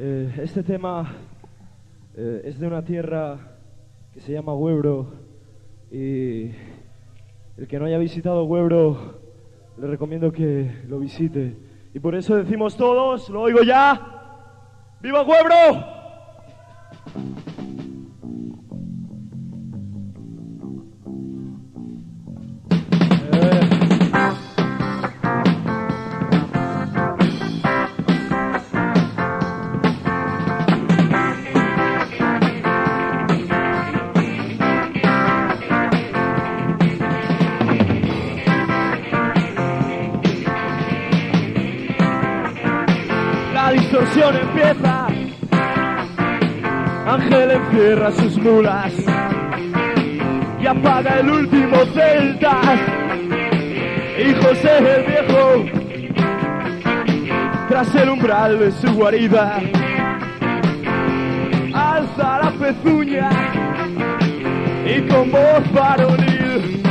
Este tema es de una tierra que se llama Huebro, y el que no haya visitado Huebro le recomiendo que lo visite. Y por eso decimos todos, lo oigo ya, ¡viva Huebro! La distorsión empieza, Ángel encierra sus mulas y apaga el último celta, y José el viejo, tras el umbral de su guarida, alza la pezuña y con voz varonil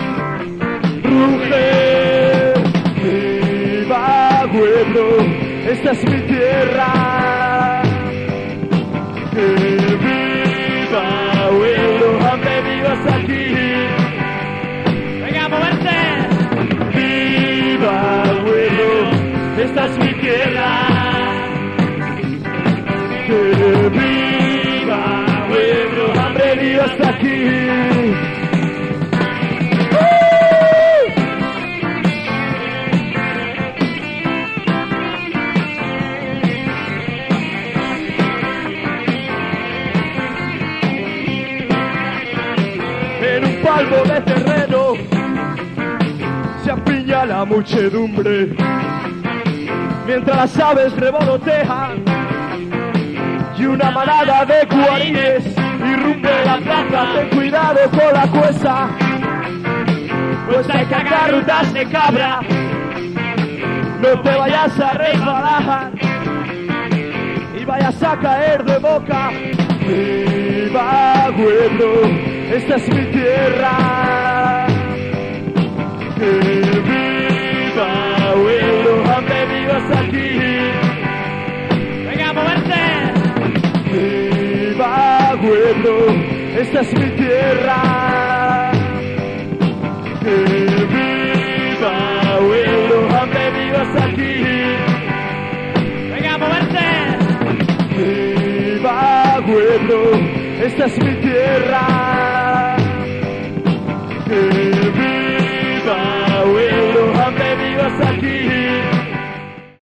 ruge: ¡viva Huebro! Esta es mi tierra, que viva Huebro, hambre vivas aquí. Venga, a moverse. Viva Huebro, esta es mi tierra, que viva Huebro, hambre vivas aquí. Palmo de terreno se apiña la muchedumbre, mientras las aves revolotean y una manada de guarines irrumpe la plaza. Ten cuidado con la cuesta, pues hay cacarrutas de cabra, no te vayas a resbalar y vayas a caer de boca. ¡Viva Huebro! Esta es mi tierra, que viva Huebro, hambre vivas aquí. Venga, a moverse. Viva Huebro, esta es mi tierra, que viva Huebro, hambre vivas aquí. Venga, a moverse. Viva Huebro, esta es mi tierra, que